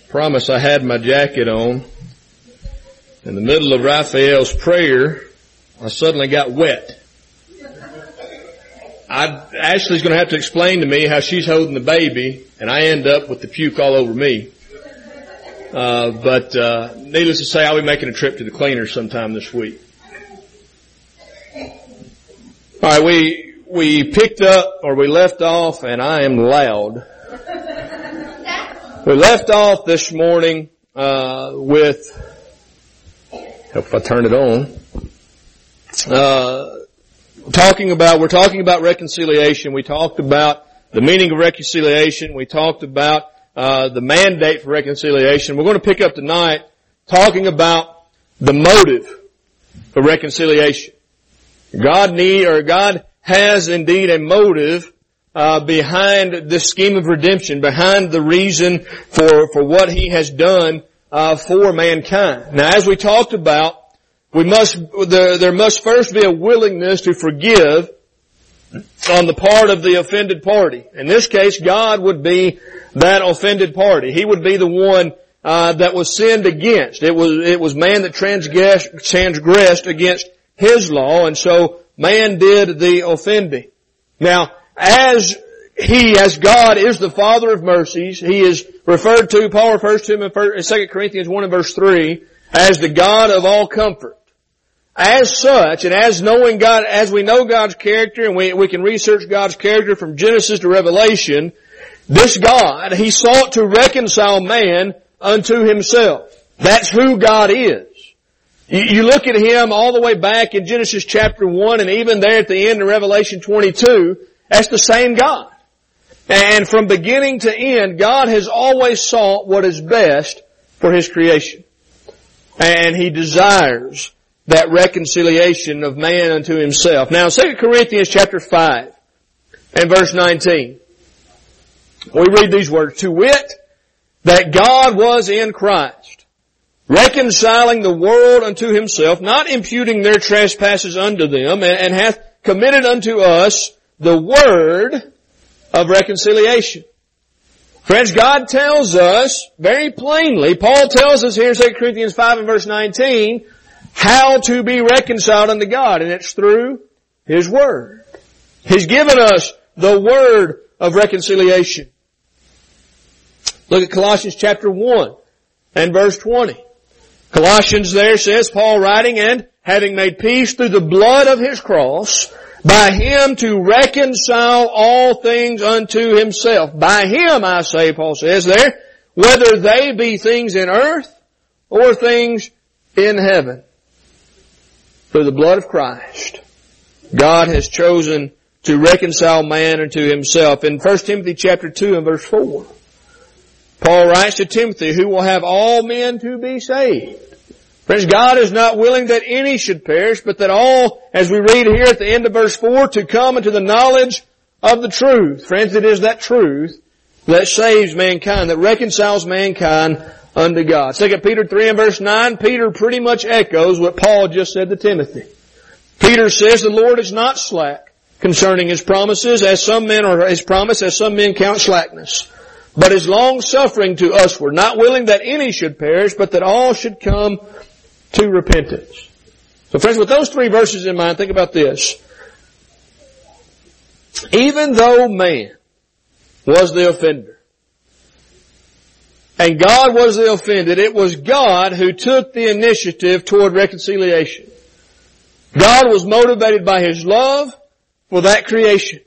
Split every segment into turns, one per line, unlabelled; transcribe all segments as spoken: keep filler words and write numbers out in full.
Promise I had my jacket on. In the middle of Raphael's prayer, I suddenly got wet. I, Ashley's going to have to explain to me how she's holding the baby, and I end up with the puke all over me. Uh, but uh, needless to say, I'll be making a trip to the cleaners sometime this week. All right, we we picked up, or we left off, and I am loud. We left off this morning uh with, hope if I turn it on, uh talking about, we're talking about reconciliation. We talked about the meaning of reconciliation. We talked about uh the mandate for reconciliation. We're going to pick up tonight talking about the motive for reconciliation. God need, or God has indeed a motive Uh, behind this scheme of redemption, behind the reason for, for what He has done, uh, for mankind. Now, as we talked about, we must, there, there must first be a willingness to forgive on the part of the offended party. In this case, God would be that offended party. He would be the one, uh, that was sinned against. It was, it was man that transgressed, transgressed against His law, and so man did the offending. Now, As He, as God is the Father of mercies, He is referred to, Paul refers to Him in Second Corinthians one and verse three, as the God of all comfort. As such, and as knowing God, as we know God's character, and we, we can research God's character from Genesis to Revelation, this God, He sought to reconcile man unto Himself. That's who God is. You, you look at Him all the way back in Genesis chapter one, and even there at the end of Revelation twenty-two, that's the same God. And from beginning to end, God has always sought what is best for His creation. And He desires that reconciliation of man unto Himself. Now, Second Corinthians chapter five and verse nineteen. We read these words, "To wit, that God was in Christ, reconciling the world unto Himself, not imputing their trespasses unto them, and, and hath committed unto us the word of reconciliation." Friends, God tells us very plainly, Paul tells us here in Second Corinthians five and verse nineteen, how to be reconciled unto God, and it's through His Word. He's given us the word of reconciliation. Look at Colossians chapter one and verse twenty. Colossians there says, Paul writing, "And having made peace through the blood of His cross, by Him to reconcile all things unto Himself." By Him, I say, Paul says there, whether they be things in earth or things in heaven. Through the blood of Christ, God has chosen to reconcile man unto Himself. In First Timothy chapter two and verse four, Paul writes to Timothy, "Who will have all men to be saved." Friends, God is not willing that any should perish, but that all, as we read here at the end of verse four, to come into the knowledge of the truth. Friends, it is that truth that saves mankind, that reconciles mankind unto God. Second Peter three and verse nine, Peter pretty much echoes what Paul just said to Timothy. Peter says, "The Lord is not slack concerning His promises, as some men, or His promise, as some men count slackness, but is long-suffering to usward, not willing that any should perish, but that all should come to repentance." So friends, with those three verses in mind, think about this. Even though man was the offender, and God was the offended, it was God who took the initiative toward reconciliation. God was motivated by His love for that creation,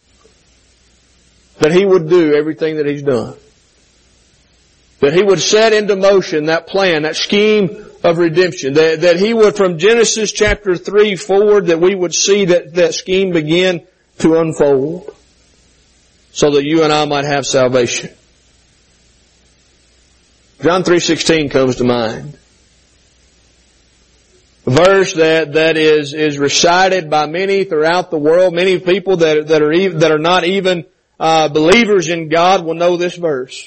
that He would do everything that He's done. That He would set into motion that plan, that scheme of redemption. That, that He would, from Genesis chapter three forward, that we would see that, that scheme begin to unfold, so that you and I might have salvation. John three sixteen comes to mind. A verse that, that is, is recited by many throughout the world. Many people that, that are even, that are not even, uh, believers in God will know this verse.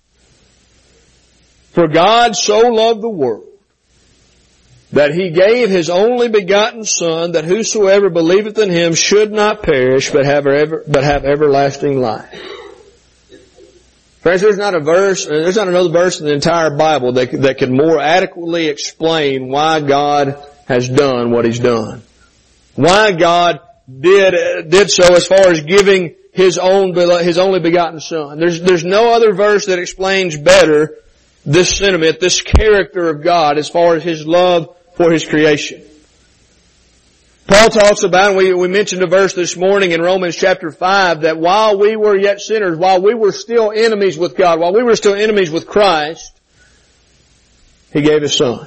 "For God so loved the world, that He gave His only begotten Son, that whosoever believeth in Him should not perish, but have, ever, but have everlasting life." Friends, there's not a verse, there's not another verse in the entire Bible that, that can more adequately explain why God has done what He's done. Why God did, did so as far as giving His own, His only begotten Son. There's, there's no other verse that explains better this sentiment, this character of God as far as His love for His creation. Paul talks about, and we, we mentioned a verse this morning in Romans chapter five, that while we were yet sinners, while we were still enemies with God, while we were still enemies with Christ, He gave His Son,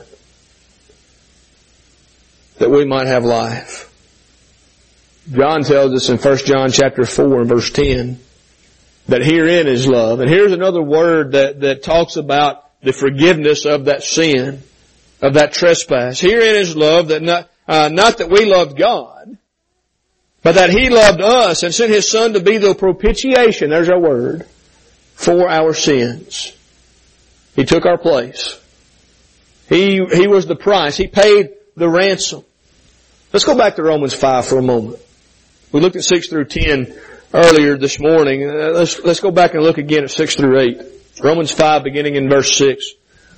that we might have life. John tells us in First John chapter four and verse ten, that herein is love. And here's another word that, that talks about the forgiveness of that sin, of that trespass. Herein is love, that not, Uh, not that we loved God, but that He loved us and sent His Son to be the propitiation, there's our word, for our sins. He took our place. He, He was the price. He paid the ransom. Let's go back to Romans five for a moment. We looked at six through ten earlier this morning. Uh, let's, let's go back and look again at six through eight. Romans five beginning in verse six.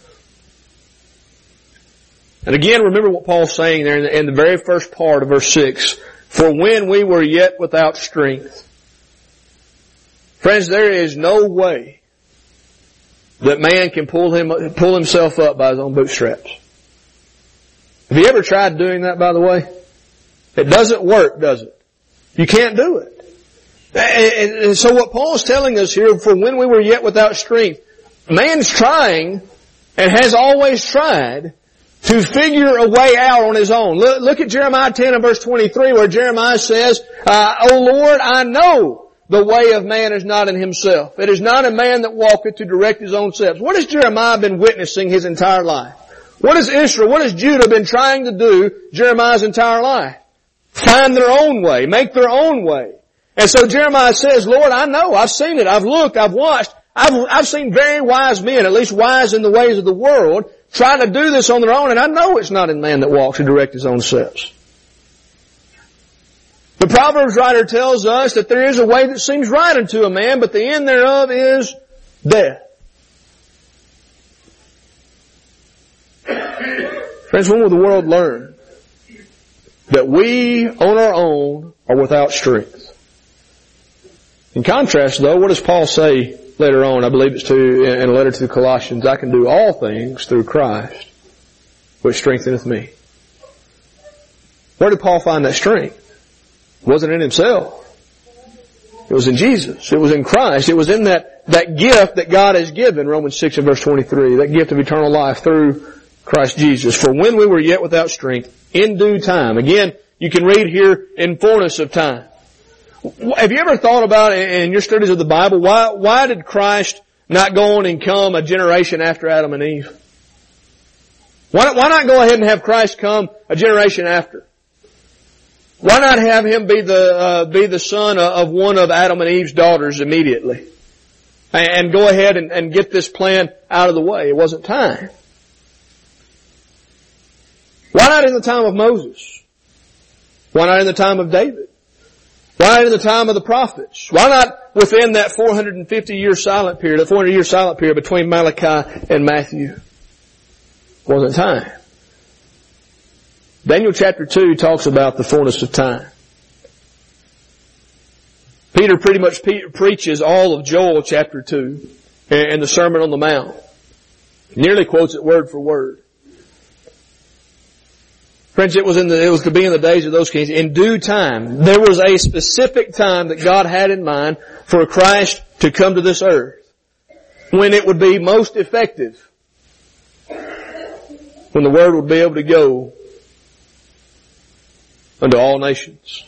And again, remember what Paul's saying there in the, in the very first part of verse six. For when we were yet without strength. Friends, there is no way that man can pull him, pull himself up by his own bootstraps. Have you ever tried doing that, by the way? It doesn't work, does it? You can't do it. And, and so what Paul's telling us here, for when we were yet without strength, man's trying and has always tried to figure a way out on his own. Look, look at Jeremiah ten and verse twenty-three where Jeremiah says, uh, O Lord, I know the way of man is not in himself. It is not a man that walketh to direct his own steps. What has Jeremiah been witnessing his entire life? What has Israel, what has Judah been trying to do Jeremiah's entire life? Find their own way, make their own way. And so Jeremiah says, Lord, I know, I've seen it, I've looked, I've watched, I've, I've seen very wise men, at least wise in the ways of the world, trying to do this on their own, and I know it's not in man that walks to direct his own steps. The Proverbs writer tells us that there is a way that seems right unto a man, but the end thereof is death. Friends, when will the world learn that we on our own are without strength? In contrast, though, what does Paul say later on? I believe it's to, in a letter to the Colossians, I can do all things through Christ, which strengtheneth me. Where did Paul find that strength? It wasn't in himself. It was in Jesus. It was in Christ. It was in that, that gift that God has given, Romans six and verse twenty-three, that gift of eternal life through Christ Jesus. For when we were yet without strength, in due time. Again, you can read here, in fullness of time. Have you ever thought about, in your studies of the Bible, why, why did Christ not go on and come a generation after Adam and Eve? Why, why not go ahead and have Christ come a generation after? Why not have Him be the, uh, be the son of one of Adam and Eve's daughters immediately? And, and go ahead and, and get this plan out of the way. It wasn't time. Why not in the time of Moses? Why not in the time of David? Why not in the time of the prophets? Why not within that four hundred fifty year silent period, that four hundred year silent period between Malachi and Matthew? Wasn't time. Daniel chapter two talks about the fullness of time. Peter pretty much pe- preaches all of Joel chapter two and the Sermon on the Mount. He nearly quotes it word for word. Friends, it was in the, it was to be in the days of those kings. In due time, there was a specific time that God had in mind for Christ to come to this earth, when it would be most effective, when the word would be able to go unto all nations.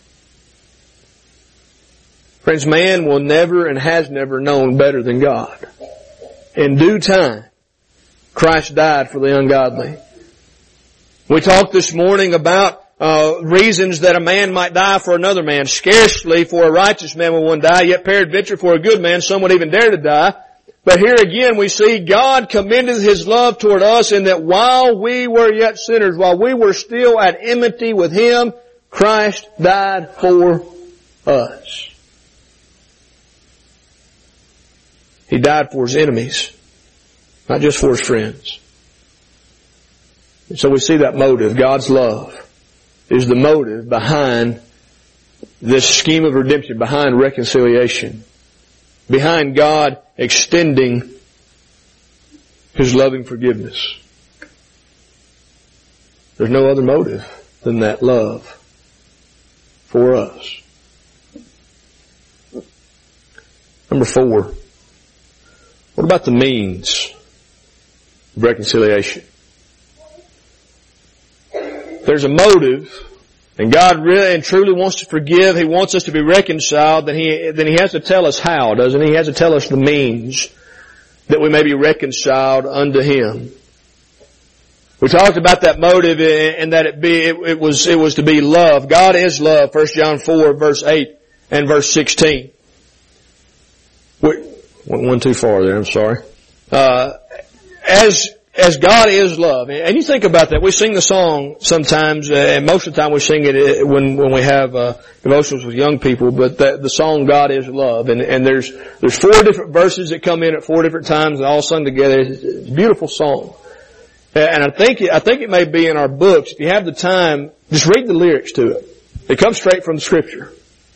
Friends, man will never and has never known better than God. In due time, Christ died for the ungodly. We talked this morning about uh reasons that a man might die for another man. Scarcely for a righteous man will one die, yet peradventure for a good man some would even dare to die. But here again we see God commended His love toward us in that while we were yet sinners, while we were still at enmity with Him, Christ died for us. He died for His enemies, not just for His friends. And so we see that motive. God's love is the motive behind this scheme of redemption, behind reconciliation, behind God extending His loving forgiveness. There's no other motive than that love for us. Number four, what about the means of reconciliation? There's a motive, and God really and truly wants to forgive. He wants us to be reconciled. Then He, then He has to tell us how, doesn't He? He has to tell us the means that we may be reconciled unto Him. We talked about that motive and that it be, it, it was, it was to be love. God is love. First John four verse eight and verse sixteen. Went one too far there, I'm sorry. Uh, as, as God is love. And you think about that. We sing the song sometimes, uh, and most of the time we sing it when, when we have, uh, devotions with young people, but the, the song God is love. And, and there's, there's four different verses that come in at four different times and all sung together. It's a beautiful song. And I think, I think it may be in our books. If you have the time, just read the lyrics to it. It comes straight from the Scripture.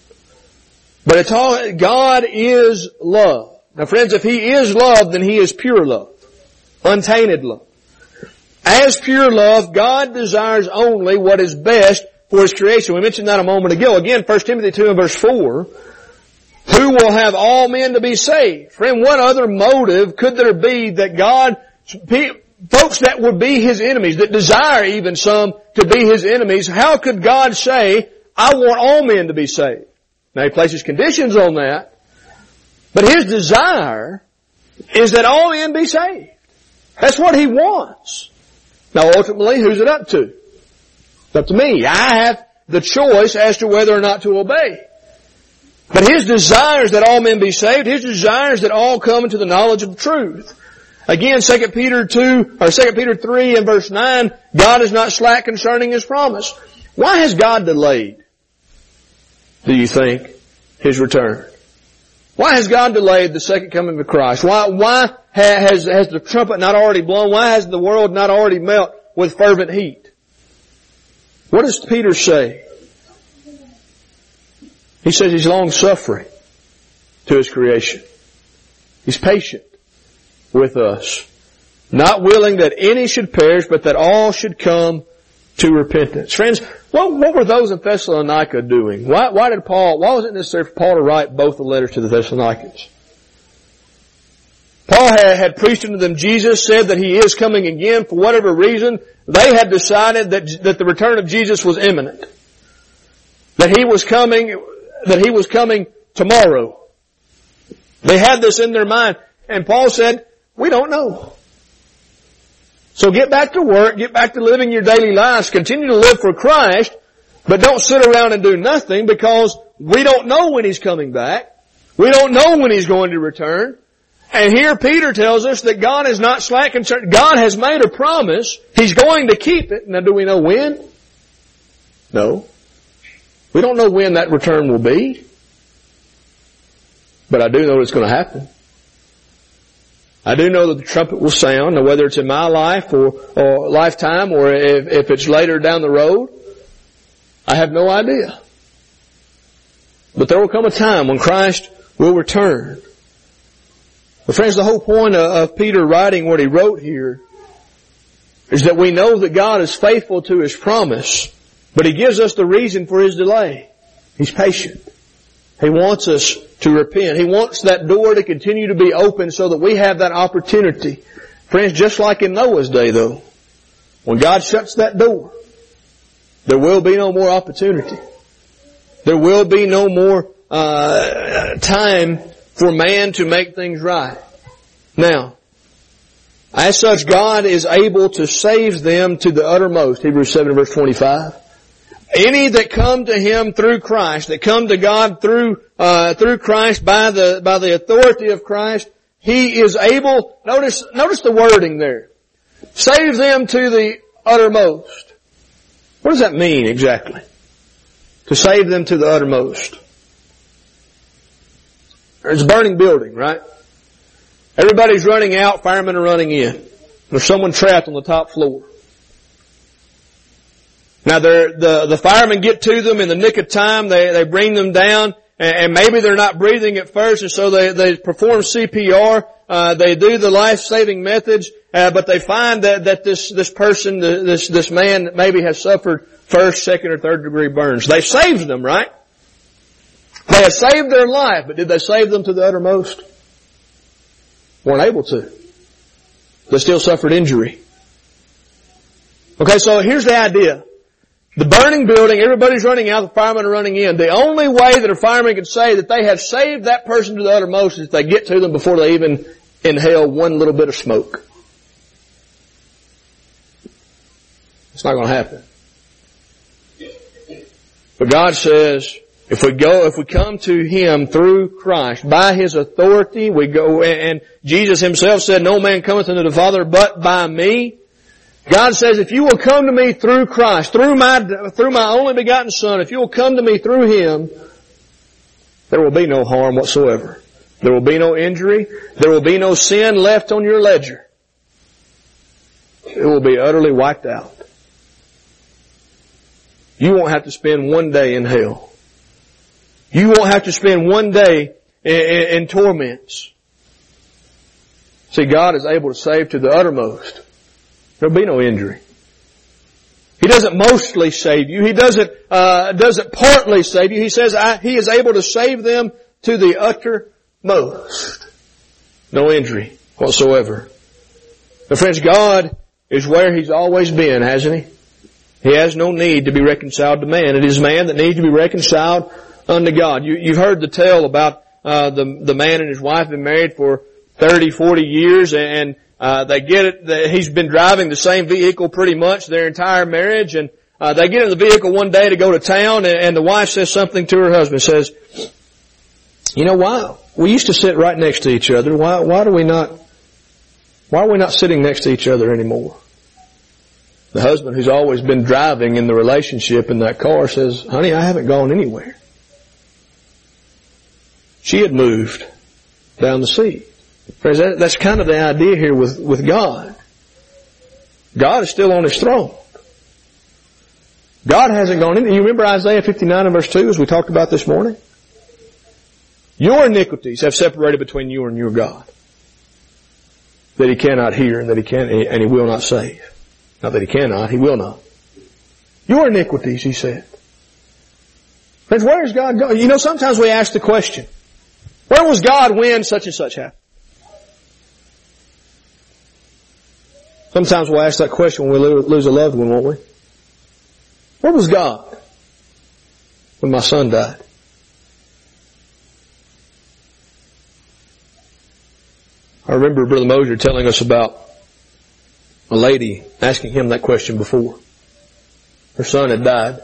But it's all, God is love. Now friends, if He is love, then He is pure love. Untainted love. As pure love, God desires only what is best for His creation. We mentioned that a moment ago. Again, First Timothy two and verse four. Who will have all men to be saved? Friend, what other motive could there be that God, folks that would be His enemies, that desire even some to be His enemies, how could God say, I want all men to be saved? Now He places conditions on that, but His desire is that all men be saved. That's what He wants. Now ultimately, who's it up to? It's up to me. I have the choice as to whether or not to obey. But His desire is that all men be saved. His desire is that all come into the knowledge of the truth. Again, Second Peter two, or Second Peter three and verse nine, God is not slack concerning His promise. Why has God delayed, do you think, His return? Why has God delayed the second coming of Christ? Why, why has, has the trumpet not already blown? Why has the world not already melt with fervent heat? What does Peter say? He says He's long-suffering to His creation. He's patient with us, not willing that any should perish, but that all should come to repentance. Friends, what, what were those in Thessalonica doing? Why, why did Paul, why was it necessary for Paul to write both the letters to the Thessalonians? Paul had, had preached unto them Jesus, said that He is coming again. For whatever reason, they had decided that, that the return of Jesus was imminent. That He was coming, that He was coming tomorrow. They had this in their mind. And Paul said, we don't know. So get back to work, get back to living your daily lives, continue to live for Christ, but don't sit around and do nothing because we don't know when He's coming back. We don't know when He's going to return. And here Peter tells us that God is not slack concerning. God has made a promise. He's going to keep it. Now do we know when? No. We don't know when that return will be. But I do know it's going to happen. I do know that the trumpet will sound, now whether it's in my life or, or lifetime or if, if it's later down the road, I have no idea. But there will come a time when Christ will return. But friends, the whole point of, of Peter writing what he wrote here is that we know that God is faithful to His promise, but He gives us the reason for His delay. He's patient. He wants us to repent. He wants that door to continue to be open so that we have that opportunity. Friends, just like in Noah's day though, when God shuts that door, there will be no more opportunity. There will be no more uh time for man to make things right. Now, as such, God is able to save them to the uttermost. Hebrews seven verse twenty-five. Any that come to Him through Christ, that come to God through, uh, through Christ by the, by the authority of Christ, He is able, notice, notice the wording there. Save them to the uttermost. What does that mean exactly? To save them to the uttermost. It's a burning building, right? Everybody's running out, firemen are running in. There's someone trapped on the top floor. Now they're, the, the firemen get to them in the nick of time, they, they bring them down, and, and maybe they're not breathing at first, and so they, they perform C P R, uh, they do the life-saving methods, uh, but they find that, that this, this person, this, this man maybe has suffered first, second, or third degree burns. They saved them, right? They had saved their life, but did they save them to the uttermost? Weren't able to. They still suffered injury. Okay, so here's the idea. The burning building, everybody's running out, the firemen are running in. The only way that a fireman can say that they have saved that person to the uttermost is if they get to them before they even inhale one little bit of smoke. It's not going to happen. But God says, if we go, if we come to Him through Christ, by His authority, we go, and Jesus Himself said, no man cometh unto the Father but by me. God says, if you will come to me through Christ, through my, through my only begotten Son, if you will come to me through Him, there will be no harm whatsoever. There will be no injury. There will be no sin left on your ledger. It will be utterly wiped out. You won't have to spend one day in hell. You won't have to spend one day in, in, in torments. See, God is able to save to the uttermost. There'll be no injury. He doesn't mostly save you. He doesn't, uh, doesn't partly save you. He says I, He is able to save them to the uttermost. No injury whatsoever. Now friends, God is where He's always been, hasn't He? He has no need to be reconciled to man. It is man that needs to be reconciled unto God. You, you've heard the tale about, uh, the, the man and his wife have been married for thirty, forty years, and Uh, they get it, the, he's been driving the same vehicle pretty much their entire marriage, and uh, they get in the vehicle one day to go to town, and, and the wife says something to her husband, says, you know, why, we used to sit right next to each other, why, why do we not, why are we not sitting next to each other anymore? The husband, who's always been driving in the relationship in that car, says, honey, I haven't gone anywhere. She had moved down the sea. Friends, that, that's kind of the idea here with, with God. God is still on His throne. God hasn't gone in. You remember Isaiah fifty-nine and verse two as we talked about this morning? Your iniquities have separated between you and your God. That He cannot hear and that He can and He will not save. Not that He cannot, He will not. Your iniquities, He said. Friends, where is God going? You know, sometimes we ask the question, where was God when such and such happened? Sometimes we'll ask that question when we lose a loved one, won't we? Where was God when my son died? I remember Brother Mosier telling us about a lady asking him that question before. Her son had died.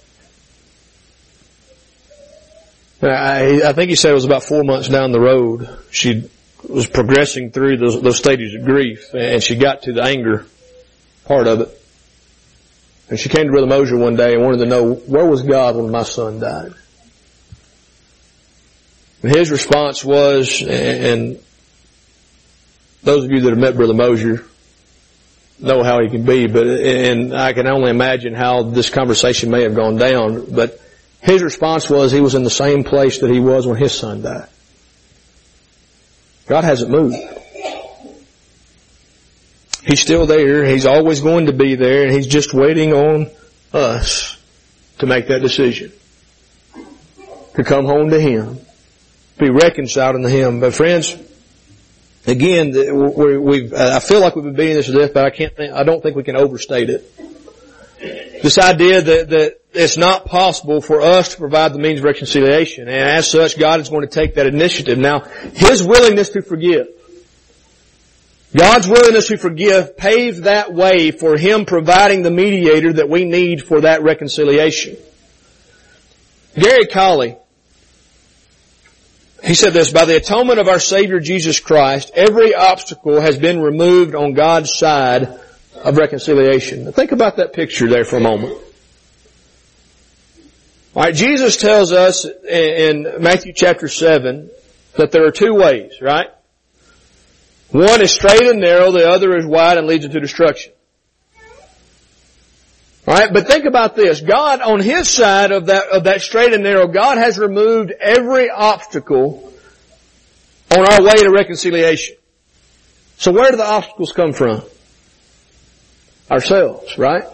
I, I think he said it was about four months down the road. She was progressing through those, those stages of grief, and she got to the anger part of it. And she came to Brother Mosier one day and wanted to know, where was God when my son died? And his response was, and those of you that have met Brother Mosier know how he can be, but, and I can only imagine how this conversation may have gone down, but his response was he was in the same place that he was when his son died. God hasn't moved. He's still there. He's always going to be there, and He's just waiting on us to make that decision. To come home to Him. Be reconciled unto Him. But friends, again, we, we've, I feel like we've been beating this to death, but I can't think, I don't think we can overstate it. This idea that, that it's not possible for us to provide the means of reconciliation. And as such, God is going to take that initiative. Now, His willingness to forgive, God's willingness to forgive paved that way for Him providing the mediator that we need for that reconciliation. Gary Colley, he said this, by the atonement of our Savior Jesus Christ, every obstacle has been removed on God's side of reconciliation. Now think about that picture there for a moment. All right, Jesus tells us in Matthew chapter seven that there are two ways, right? One is straight and narrow, the other is wide and leads into destruction. Alright, but think about this. God, on His side of that, of that straight and narrow, God has removed every obstacle on our way to reconciliation. So where do the obstacles come from? Ourselves, right?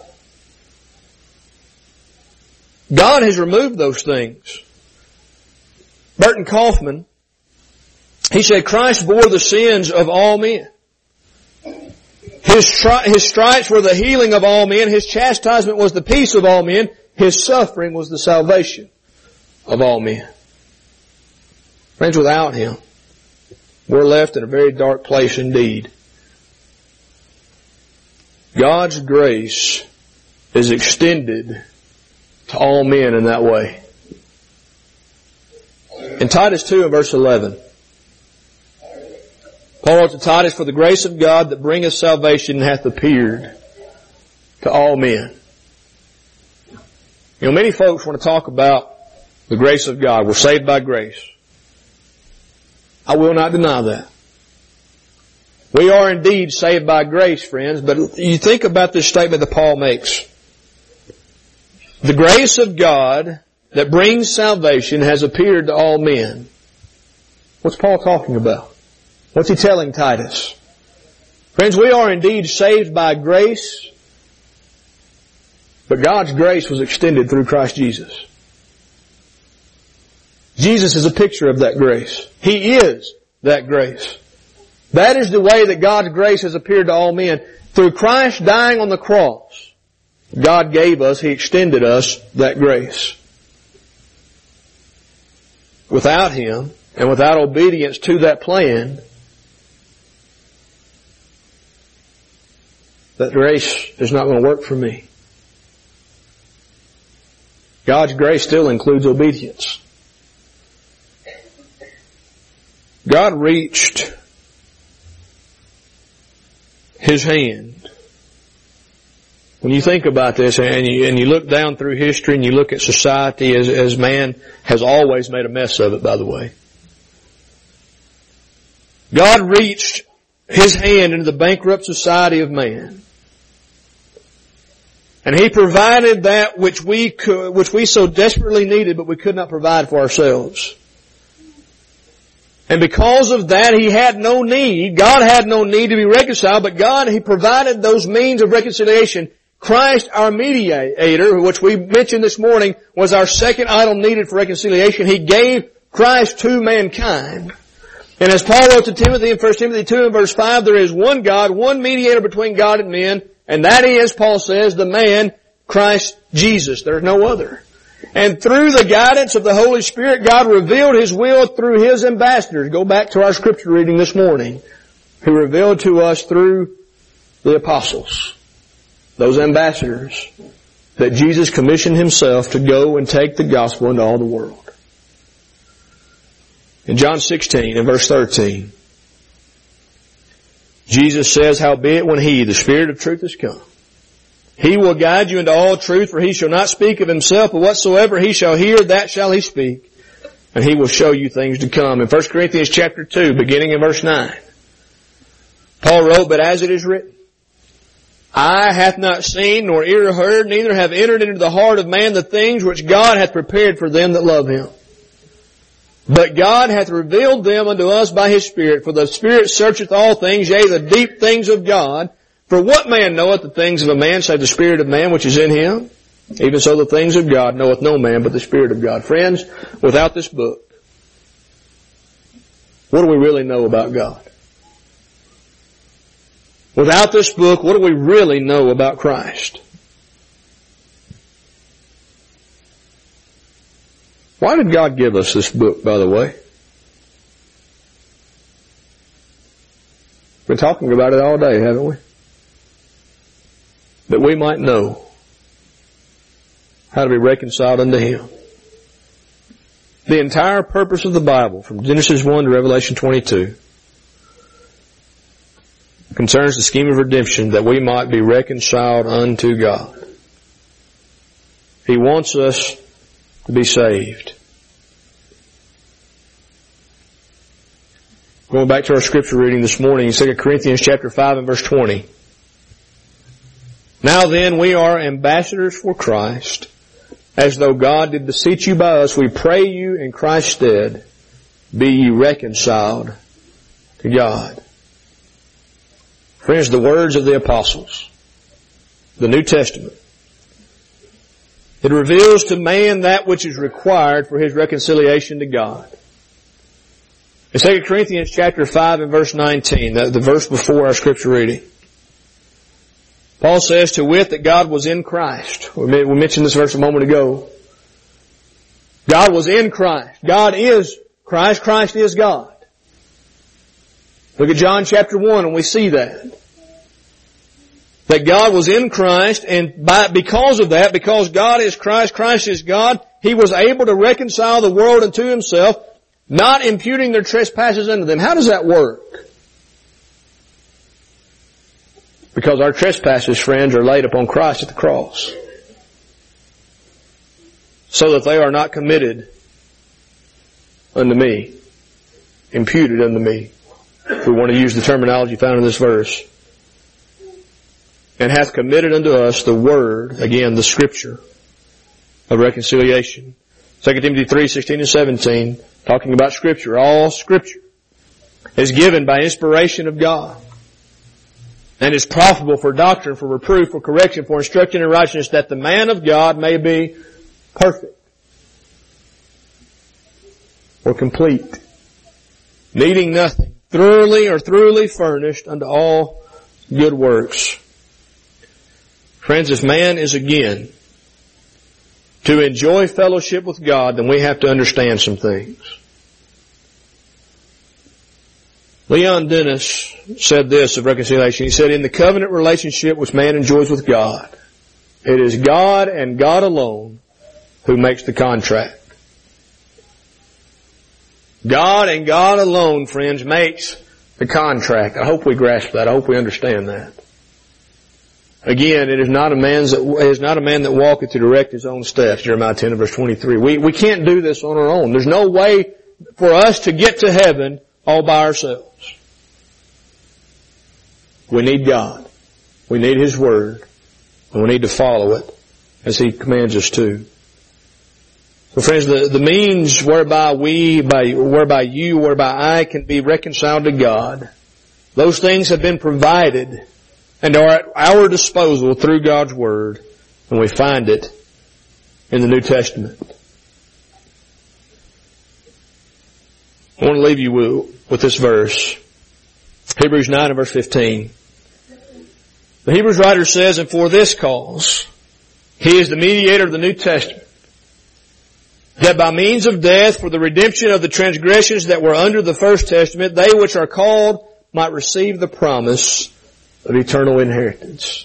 God has removed those things. Burton Kaufman, he said, Christ bore the sins of all men. His, stri- his stripes were the healing of all men. His chastisement was the peace of all men. His suffering was the salvation of all men. Friends, without Him, we're left in a very dark place indeed. God's grace is extended to all men in that way. In Titus two and verse eleven, Paul wrote to Titus, for the grace of God that bringeth salvation hath appeared to all men. You know, many folks want to talk about the grace of God. We're saved by grace. I will not deny that. We are indeed saved by grace, friends, but you think about this statement that Paul makes. The grace of God that brings salvation has appeared to all men. What's Paul talking about? What's he telling Titus? Friends, we are indeed saved by grace, but God's grace was extended through Christ Jesus. Jesus is a picture of that grace. He is that grace. That is the way that God's grace has appeared to all men. Through Christ dying on the cross, God gave us, He extended us that grace. Without Him, and without obedience to that plan, that grace is not going to work for me. God's grace still includes obedience. God reached His hand. When you think about this and you, and you look down through history and you look at society as, as man has always made a mess of it, by the way. God reached His hand into the bankrupt society of man. And He provided that which we could, which we so desperately needed, but we could not provide for ourselves. And because of that, He had no need, God had no need to be reconciled, but God, He provided those means of reconciliation. Christ, our mediator, which we mentioned this morning, was our second item needed for reconciliation. He gave Christ to mankind. And as Paul wrote to Timothy in First Timothy two and verse five, there is one God, one mediator between God and men, and that is, Paul says, the man, Christ Jesus. There's no other. And through the guidance of the Holy Spirit, God revealed His will through His ambassadors. Go back to our scripture reading this morning, who revealed to us through the apostles, those ambassadors, that Jesus commissioned Himself to go and take the gospel into all the world. In John sixteen and verse thirteen, Jesus says, howbeit when He, the Spirit of truth, is come, He will guide you into all truth, for He shall not speak of Himself, but whatsoever He shall hear, that shall He speak, and He will show you things to come. In First Corinthians chapter two, beginning in verse nine, Paul wrote, but as it is written, eye hath not seen, nor ear heard, neither have entered into the heart of man the things which God hath prepared for them that love Him. But God hath revealed them unto us by His Spirit, for the Spirit searcheth all things, yea, the deep things of God. For what man knoweth the things of a man, save the Spirit of man which is in him? Even so the things of God knoweth no man but the Spirit of God. Friends, without this book, what do we really know about God? Without this book, what do we really know about Christ? Why did God give us this book, by the way? We've been talking about it all day, haven't we? That we might know how to be reconciled unto Him. The entire purpose of the Bible, from Genesis one to Revelation twenty-two, concerns the scheme of redemption, that we might be reconciled unto God. He wants us to be saved. Going back to our scripture reading this morning, Second Corinthians chapter five and verse twenty. Now then, we are ambassadors for Christ, as though God did beseech you by us. We pray you in Christ's stead, be ye reconciled to God. Friends, the words of the apostles, the New Testament, it reveals to man that which is required for his reconciliation to God. In Second Corinthians chapter five and verse nineteen, the, the verse before our scripture reading, Paul says, to wit, that God was in Christ. We mentioned this verse a moment ago. God was in Christ. God is Christ. Christ is God. Look at John chapter one and we see that. That God was in Christ, and by, because of that, because God is Christ, Christ is God, He was able to reconcile the world unto Himself, not imputing their trespasses unto them. How does that work? Because our trespasses, friends, are laid upon Christ at the cross, so that they are not committed unto me, imputed unto me. If we want to use the terminology found in this verse. And hath committed unto us the word, again, the scripture of reconciliation. Second Timothy three, sixteen and seventeen, talking about scripture. All scripture is given by inspiration of God, and is profitable for doctrine, for reproof, for correction, for instruction in righteousness, that the man of God may be perfect, or complete, needing nothing, thoroughly or thoroughly furnished unto all good works. Friends, if man is again to enjoy fellowship with God, then we have to understand some things. Leon Dennis said this of reconciliation. He said, in the covenant relationship which man enjoys with God, it is God and God alone who makes the contract. God and God alone, friends, makes the contract. I hope we grasp that. I hope we understand that. Again, it is not a man's that, it is not a man that walketh to direct his own steps, Jeremiah ten and verse twenty-three. We, we can't do this on our own. There's no way for us to get to heaven all by ourselves. We need God. We need His Word. And we need to follow it as He commands us to. So friends, the, the means whereby we, by, whereby you, whereby I can be reconciled to God, those things have been provided and are at our disposal through God's Word, and we find it in the New Testament. I want to leave you with, with this verse. Hebrews nine and verse fifteen. The Hebrews writer says, and for this cause, He is the mediator of the New Testament, that by means of death, for the redemption of the transgressions that were under the first testament, they which are called might receive the promise of eternal inheritance.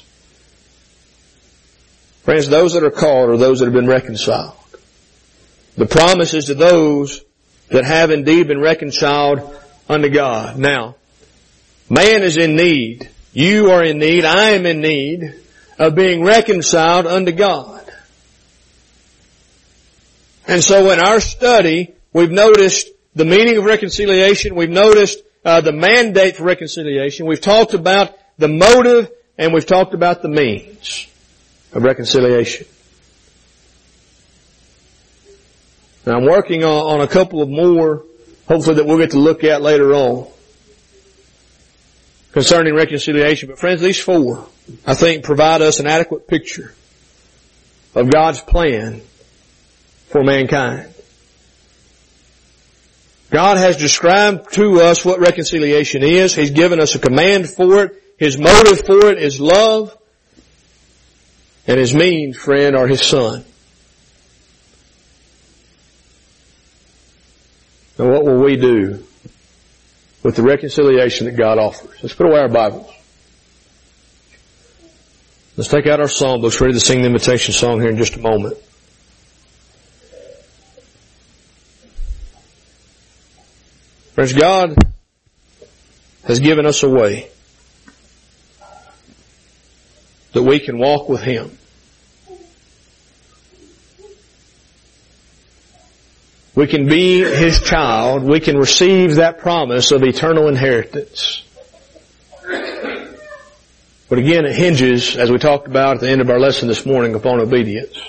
Friends, those that are called are those that have been reconciled. The promise is to those that have indeed been reconciled unto God. Now, man is in need. You are in need. I am in need of being reconciled unto God. And so in our study, we've noticed the meaning of reconciliation. We've noticed uh, the mandate for reconciliation. We've talked about the motive, and we've talked about the means of reconciliation. Now I'm working on, on a couple of more, hopefully that we'll get to look at later on, concerning reconciliation. But friends, these four, I think, provide us an adequate picture of God's plan for mankind. God has described to us what reconciliation is. He's given us a command for it. His motive for it is love. And His means, friend, are His Son. Now what will we do with the reconciliation that God offers? Let's put away our Bibles. Let's take out our psalm books, ready to sing the invitation song here in just a moment. Friends, God has given us a way that we can walk with Him. we can be His child. We can receive that promise of eternal inheritance. But again, it hinges, as we talked about at the end of our lesson this morning, upon obedience.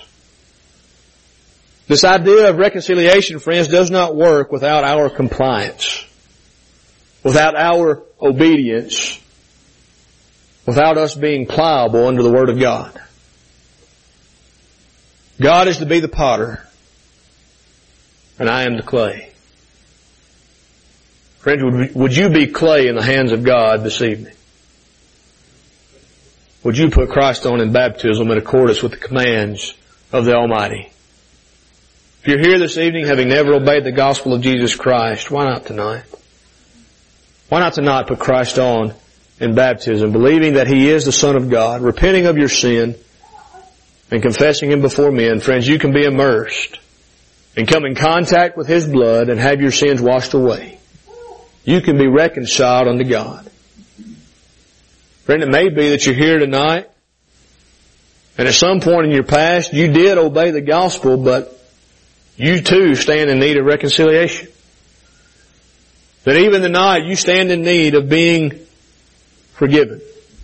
This idea of reconciliation, friends, does not work without our compliance, without our obedience, without us being pliable under the Word of God. God is to be the potter, and I am the clay. Friends, would, would you be clay in the hands of God this evening? Would you put Christ on in baptism in accordance with the commands of the Almighty? If you're here this evening having never obeyed the gospel of Jesus Christ, why not tonight? Why not tonight put Christ on in baptism, believing that He is the Son of God, repenting of your sin, and confessing Him before men? Friends, you can be immersed and come in contact with His blood and have your sins washed away. You can be reconciled unto God. Friend, it may be that you're here tonight, and at some point in your past, you did obey the gospel, but you too stand in need of reconciliation. That even tonight, you stand in need of being forgiven.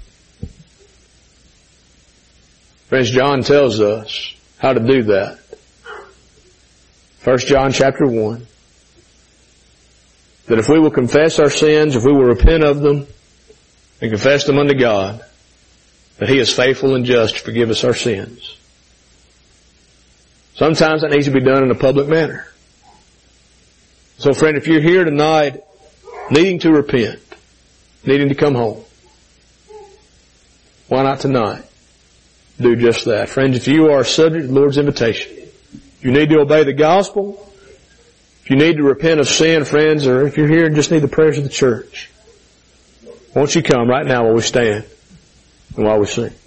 Friends, John tells us how to do that. First John chapter one. That if we will confess our sins, if we will repent of them, and confess them unto God, that He is faithful and just to forgive us our sins. Sometimes that needs to be done in a public manner. So friend, if you're here tonight needing to repent, needing to come home, why not tonight do just that? Friends, if you are subject to the Lord's invitation, if you need to obey the gospel, if you need to repent of sin, friends, or if you're here and just need the prayers of the church, won't you come right now while we stand and while we sing?